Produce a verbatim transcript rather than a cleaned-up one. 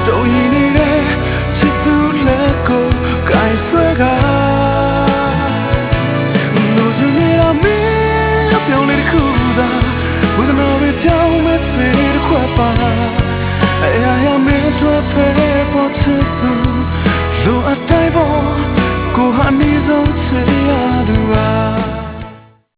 တော်ရင်နေတဲ့ချစ်သူလက်ကိုကိုင်ဆွဲကလို့စနေတာမင်းအပြောင်းလေးတစ်ခုသာဝေဒနာပဲပြောင်းမဲ့ဆွေတစ်ခွက်ပါ